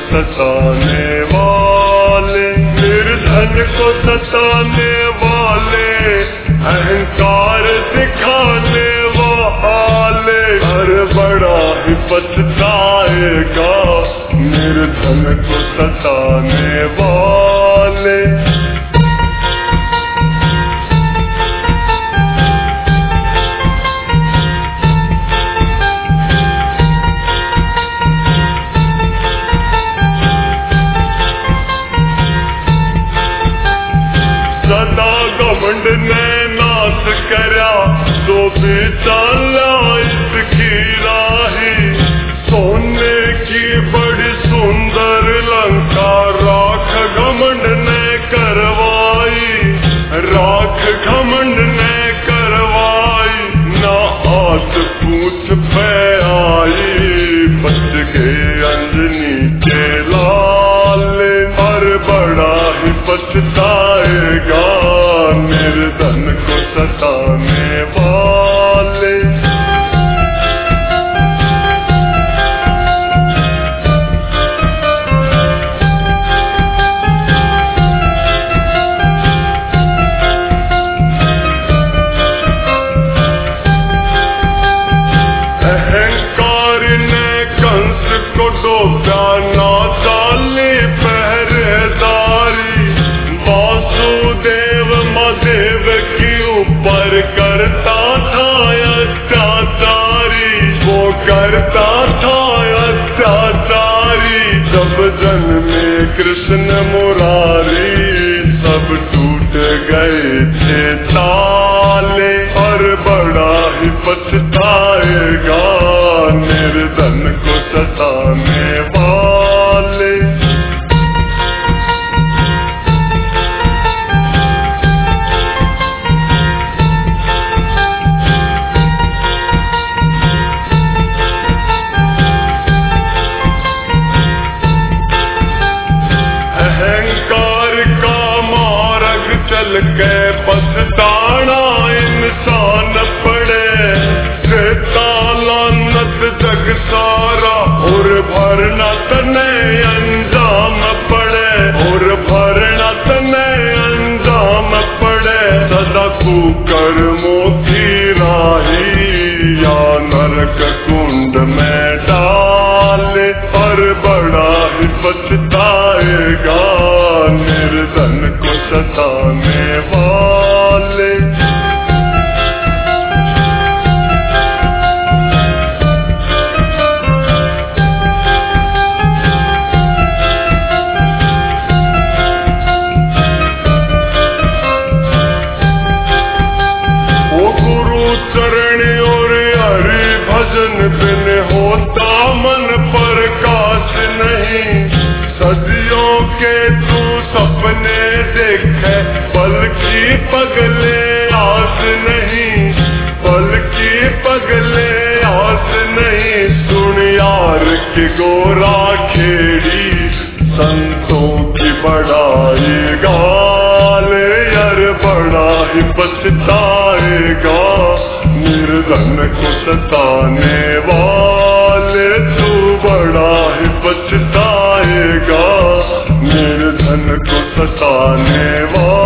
सताने वाले, निर्धन को सताने वाले, अहंकार दिखाने वाले, हर बड़ा ही पछताएगा निर्धन को सताने वाले। सदा घमंड ने नाश करया, तो भी चाला इसकी राही, सोने की बड़ी सुंदर लंका राख घमंड ने करवाई, राख घमंड ने करवाई, ना हाथ पूछ पे आई, बच गए अंजनी के लाले, हर बड़ा ही पछताएगा निर्धन को सताने वाले। अहंकार ने कंस को डोबा, ना चाली पहरेदारी, वासुदेव महादेव के ऊपर करता था अत्याचारी, वो करता था अत्याचारी। जब जन्मे कृष्ण मुरारी, सब टूट गए थे ताले, और बड़ा ही पछताएगा निर्धन को सताने वाले। अहंकार का मार्ग चल के पछताना इंसान पड़े, लानत जग सारा, और भरना तने अंजाम पड़े, और भरना तने अंजाम पड़े। सदा कुकर्मों की राही, या नरक कुंड में डाले, पर बड़ा ही पछताएगा निर्धन को सताने वाले। चरण और हरि भजन बिन होता मन प्रकाश नहीं, सदियों के तू सपने देखे, पल की पगले आस नहीं, पल की पगले आस नहीं। सुन यार की गोरा खेड़ी, संतों की बड़ाई गाले, यार बड़ा ही पछताएगा निर्धन को सताने वाले, तू बड़ा ही पछताएगा निर्धन को सताने वाले।